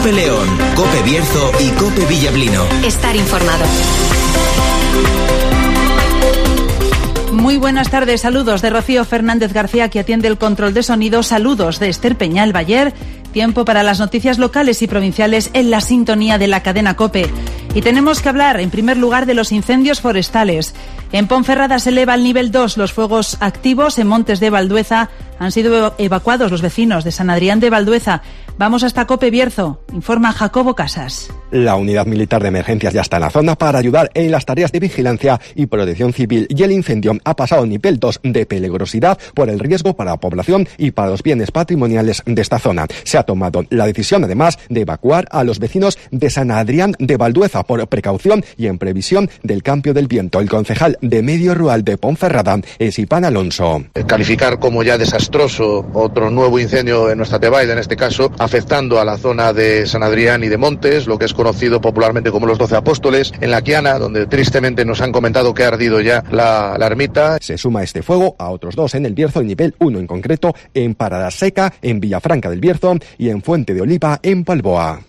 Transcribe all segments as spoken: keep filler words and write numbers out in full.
COPE León, COPE Bierzo y COPE Villablino. Estar informado. Muy buenas tardes, saludos de Rocío Fernández García, que atiende el control de sonido, saludos de Esther Peñal Bayer. Tiempo para las noticias locales y provinciales en la sintonía de la cadena COPE. Y tenemos que hablar, en primer lugar, de los incendios forestales. En Ponferrada se eleva al nivel dos los fuegos activos. En Montes de Valdueza han sido evacuados los vecinos de San Adrián de Valdueza. Vamos hasta COPE Bierzo, informa Jacobo Casas. La unidad militar de emergencias ya está en la zona para ayudar en las tareas de vigilancia y protección civil, y el incendio ha pasado a nivel dos de peligrosidad por el riesgo para la población y para los bienes patrimoniales de esta zona. Se ha tomado la decisión, además, de evacuar a los vecinos de San Adrián de Valdueza por precaución y en previsión del cambio del viento. El concejal de Medio Rural de Ponferrada es Iván Alonso. Calificar como ya desastroso otro nuevo incendio en nuestra Tebaida, en este caso, afectando a la zona de San Adrián y de Montes, lo que es conocido popularmente como los Doce Apóstoles, en la Quiana, donde tristemente nos han comentado que ha ardido ya la, la ermita. Se suma este fuego a otros dos en el Bierzo, en nivel uno en concreto, en Parada Seca, en Villafranca del Bierzo y en Fuente de Oliva, en Balboa.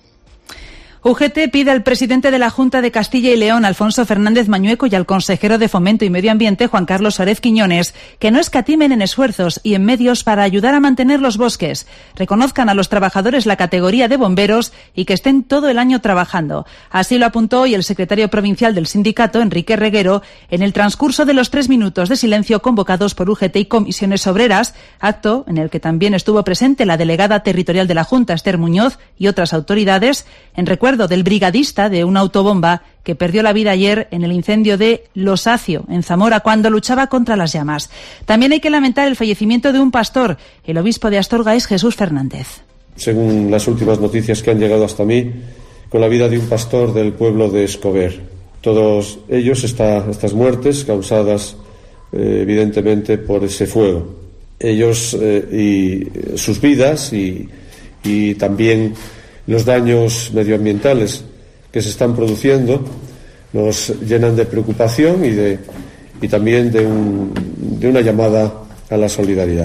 U G T pide al presidente de la Junta de Castilla y León, Alfonso Fernández Mañueco, y al consejero de Fomento y Medio Ambiente, Juan Carlos Suárez Quiñones, que no escatimen en esfuerzos y en medios para ayudar a mantener los bosques, reconozcan a los trabajadores la categoría de bomberos y que estén todo el año trabajando. Así lo apuntó hoy el secretario provincial del sindicato, Enrique Reguero, en el transcurso de los tres minutos de silencio convocados por U G T y Comisiones Obreras, acto en el que también estuvo presente la delegada territorial de la Junta, Esther Muñoz, y otras autoridades, en recuerdo del brigadista de una autobomba que perdió la vida ayer en el incendio de Losacio, en Zamora, cuando luchaba contra las llamas. También hay que lamentar el fallecimiento de un pastor. El obispo de Astorga es Jesús Fernández. Según las últimas noticias que han llegado hasta mí, con la vida de un pastor del pueblo de Escober. Todos ellos, esta, estas muertes causadas eh, evidentemente por ese fuego. Ellos eh, y sus vidas y, y también los daños medioambientales que se están produciendo nos llenan de preocupación y, de, y también de, un, de una llamada a la solidaridad.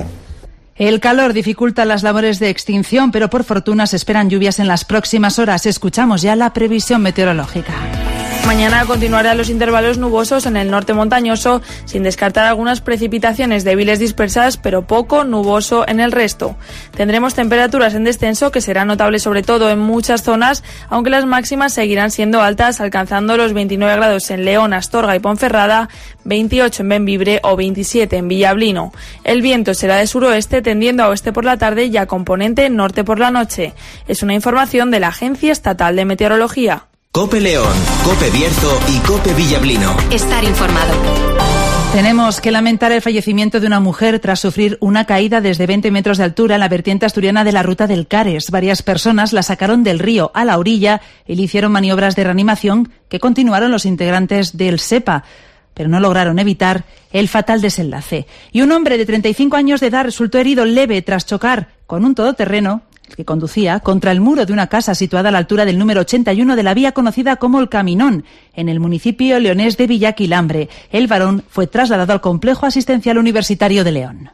El calor dificulta las labores de extinción, pero por fortuna se esperan lluvias en las próximas horas. Escuchamos ya la previsión meteorológica. Mañana continuarán los intervalos nubosos en el norte montañoso, sin descartar algunas precipitaciones débiles dispersas, pero poco nuboso en el resto. Tendremos temperaturas en descenso que serán notables sobre todo en muchas zonas, aunque las máximas seguirán siendo altas, alcanzando los veintinueve grados en León, Astorga y Ponferrada, veintiocho en Bembibre o veintisiete en Villablino. El viento será de suroeste, tendiendo a oeste por la tarde y a componente norte por la noche. Es una información de la Agencia Estatal de Meteorología. COPE León, COPE Bierzo y COPE Villablino. Estar informado. Tenemos que lamentar el fallecimiento de una mujer tras sufrir una caída desde veinte metros de altura en la vertiente asturiana de la ruta del Cares. Varias personas la sacaron del río a la orilla y le hicieron maniobras de reanimación que continuaron los integrantes del SEPA, pero no lograron evitar el fatal desenlace. Y un hombre de treinta y cinco años de edad resultó herido leve tras chocar con un todoterreno, el que conducía, contra el muro de una casa situada a la altura del número ochenta y uno de la vía conocida como El Caminón, en el municipio leonés de Villaquilambre. El varón fue trasladado al Complejo Asistencial Universitario de León.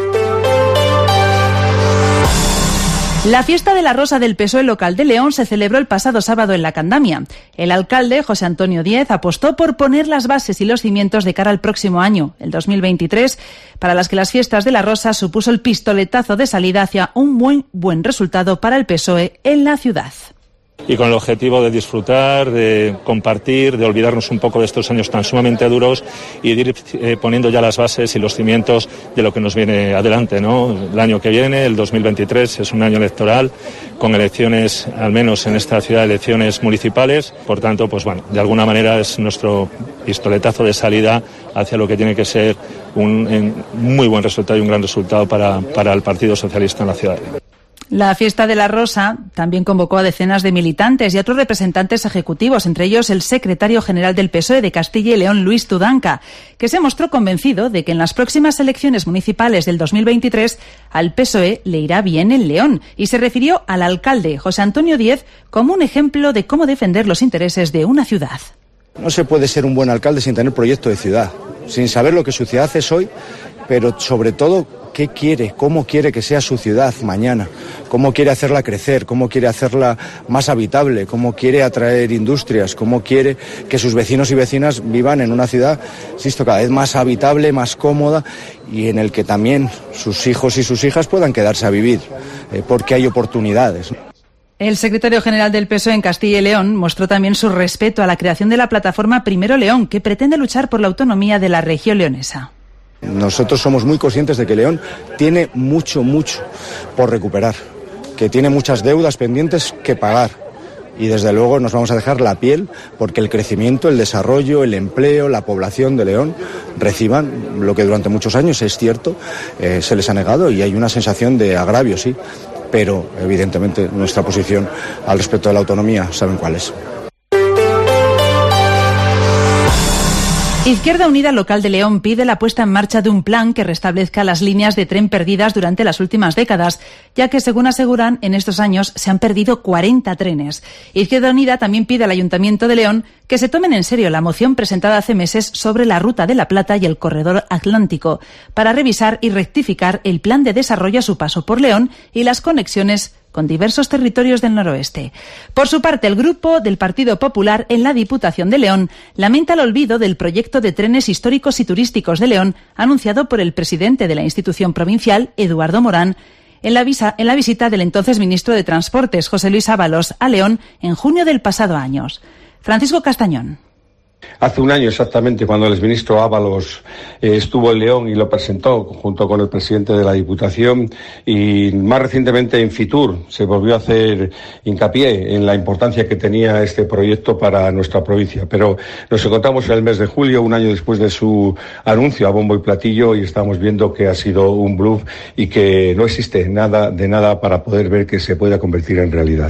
La fiesta de la Rosa del P S O E local de León se celebró el pasado sábado en la Candamia. El alcalde, José Antonio Díez, apostó por poner las bases y los cimientos de cara al próximo año, el dos mil veintitrés, para las que las fiestas de la Rosa supuso el pistoletazo de salida hacia un buen, buen resultado para el P S O E en la ciudad. Y con el objetivo de disfrutar, de compartir, de olvidarnos un poco de estos años tan sumamente duros y de ir eh, poniendo ya las bases y los cimientos de lo que nos viene adelante, ¿no? El año que viene, el dos mil veintitrés, es un año electoral, con elecciones, al menos en esta ciudad, elecciones municipales. Por tanto, pues bueno, de alguna manera es nuestro pistoletazo de salida hacia lo que tiene que ser un, un muy buen resultado y un gran resultado para, para el Partido Socialista en la ciudad. La fiesta de la Rosa también convocó a decenas de militantes y a otros representantes ejecutivos, entre ellos el secretario general del P S O E de Castilla y León, Luis Tudanca, que se mostró convencido de que en las próximas elecciones municipales del dos mil veintitrés al P S O E le irá bien en León, y se refirió al alcalde José Antonio Díez como un ejemplo de cómo defender los intereses de una ciudad. No se puede ser un buen alcalde sin tener proyecto de ciudad, sin saber lo que su ciudad es hoy pero sobre todo qué quiere, cómo quiere que sea su ciudad mañana, cómo quiere hacerla crecer, cómo quiere hacerla más habitable, cómo quiere atraer industrias, cómo quiere que sus vecinos y vecinas vivan en una ciudad, insisto, cada vez más habitable, más cómoda y en el que también sus hijos y sus hijas puedan quedarse a vivir, eh, porque hay oportunidades. El secretario general del P S O E en Castilla y León mostró también su respeto a la creación de la plataforma Primero León, que pretende luchar por la autonomía de la región leonesa. Nosotros somos muy conscientes de que León tiene mucho, mucho por recuperar, que tiene muchas deudas pendientes que pagar y desde luego nos vamos a dejar la piel porque el crecimiento, el desarrollo, el empleo, la población de León reciban lo que durante muchos años, es cierto, eh, se les ha negado y hay una sensación de agravio, sí, pero evidentemente nuestra posición al respecto de la autonomía saben cuál es. Izquierda Unida Local de León pide la puesta en marcha de un plan que restablezca las líneas de tren perdidas durante las últimas décadas, ya que, según aseguran, en estos años se han perdido cuarenta trenes. Izquierda Unida también pide al Ayuntamiento de León que se tomen en serio la moción presentada hace meses sobre la Ruta de la Plata y el Corredor Atlántico, para revisar y rectificar el plan de desarrollo a su paso por León y las conexiones con diversos territorios del noroeste. Por su parte, el grupo del Partido Popular en la Diputación de León lamenta el olvido del proyecto de trenes históricos y turísticos de León anunciado por el presidente de la institución provincial, Eduardo Morán, en la, visa, en la visita del entonces ministro de Transportes, José Luis Ábalos, a León en junio del pasado año. Francisco Castañón. Hace un año exactamente, cuando el exministro Ábalos eh, estuvo en León y lo presentó junto con el presidente de la Diputación, y más recientemente en Fitur se volvió a hacer hincapié en la importancia que tenía este proyecto para nuestra provincia. Pero nos encontramos en el mes de julio, un año después de su anuncio a bombo y platillo, y estamos viendo que ha sido un bluff y que no existe nada de nada para poder ver que se pueda convertir en realidad.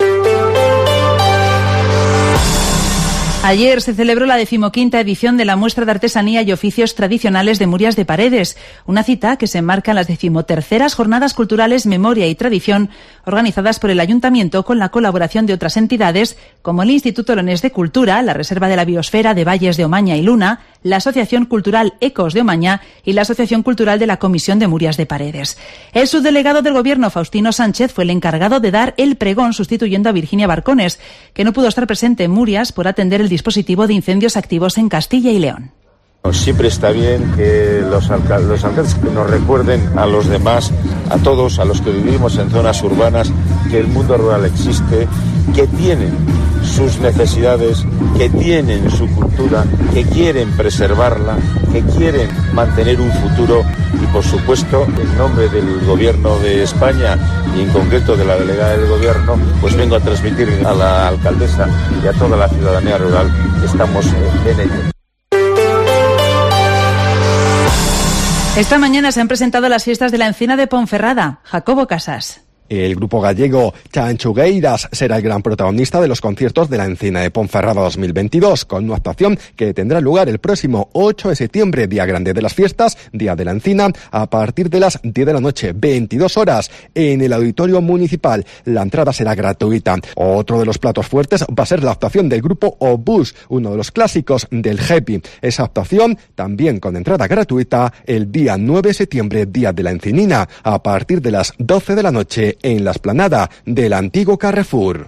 Ayer se celebró la decimoquinta edición de la muestra de artesanía y oficios tradicionales de Murias de Paredes, una cita que se enmarca en las decimoterceras Jornadas Culturales Memoria y Tradición, organizadas por el Ayuntamiento con la colaboración de otras entidades como el Instituto Leonés de Cultura, la Reserva de la Biosfera de Valles de Omaña y Luna, la Asociación Cultural Ecos de Omaña y la Asociación Cultural de la Comisión de Murias de Paredes. El subdelegado del Gobierno, Faustino Sánchez, fue el encargado de dar el pregón sustituyendo a Virginia Barcones, que no pudo estar presente en Murias por atender el dispositivo de incendios activos en Castilla y León. Siempre está bien que los, alca- los alcaldes nos recuerden a los demás, a todos, a los que vivimos en zonas urbanas, que el mundo rural existe, que tienen sus necesidades, que tienen su cultura, que quieren preservarla, que quieren mantener un futuro y, por supuesto, en nombre del Gobierno de España y en concreto de la delegada del Gobierno, pues vengo a transmitir a la alcaldesa y a toda la ciudadanía rural que estamos en ello. Esta mañana se han presentado las fiestas de la Encina de Ponferrada. Jacobo Casas. El grupo gallego Chanchugueiras será el gran protagonista de los conciertos de la Encina de Ponferrada dos mil veintidós, con una actuación que tendrá lugar el próximo ocho de septiembre, día grande de las fiestas, día de la Encina, a partir de las diez de la noche, veintidós horas, en el Auditorio Municipal. La entrada será gratuita. Otro de los platos fuertes va a ser la actuación del grupo Obús, uno de los clásicos del happy. Esa actuación, también con entrada gratuita, el día nueve de septiembre, día de la Encinina, a partir de las doce de la noche, en la explanada del antiguo Carrefour.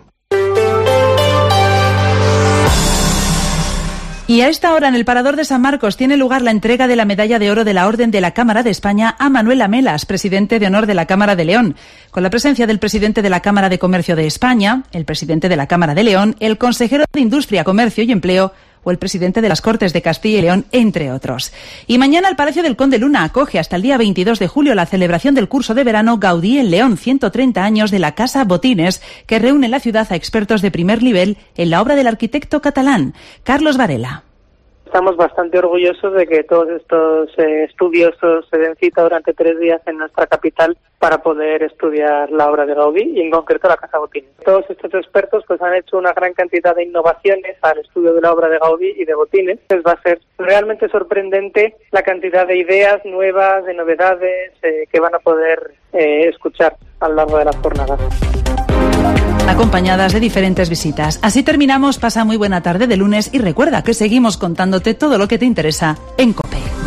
Y a esta hora en el Parador de San Marcos tiene lugar la entrega de la Medalla de Oro de la Orden de la Cámara de España a Manuel Amelas, presidente de honor de la Cámara de León, con la presencia del presidente de la Cámara de Comercio de España, el presidente de la Cámara de León, el consejero de Industria, Comercio y Empleo o el presidente de las Cortes de Castilla y León, entre otros. Y mañana el Palacio del Conde Luna acoge hasta el día veintidós de julio la celebración del curso de verano Gaudí en León, ciento treinta años de la Casa Botines, que reúne en la ciudad a expertos de primer nivel en la obra del arquitecto catalán, Carlos Varela. Estamos bastante orgullosos de que todos estos eh, estudiosos se den cita durante tres días en nuestra capital para poder estudiar la obra de Gaudí y en concreto la Casa Botines. Todos estos expertos pues han hecho una gran cantidad de innovaciones al estudio de la obra de Gaudí y de Botines. Entonces va a ser realmente sorprendente la cantidad de ideas nuevas, de novedades eh, que van a poder eh, escuchar a lo largo de las jornadas. Acompañadas de diferentes visitas. Así terminamos. Pasa muy buena tarde de lunes y recuerda que seguimos contándote todo lo que te interesa en COPE.